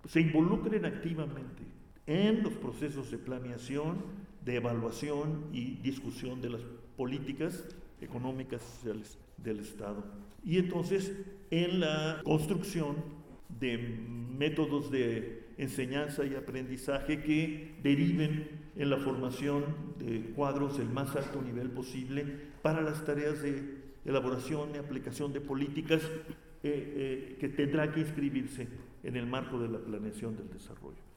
se involucren activamente en los procesos de planeación, de evaluación y discusión de las políticas económicas y sociales del Estado. Y entonces, en la construcción de métodos de enseñanza y aprendizaje que deriven en la formación de cuadros del más alto nivel posible para las tareas de elaboración y aplicación de políticas que tendrá que inscribirse en el marco de la planeación del desarrollo.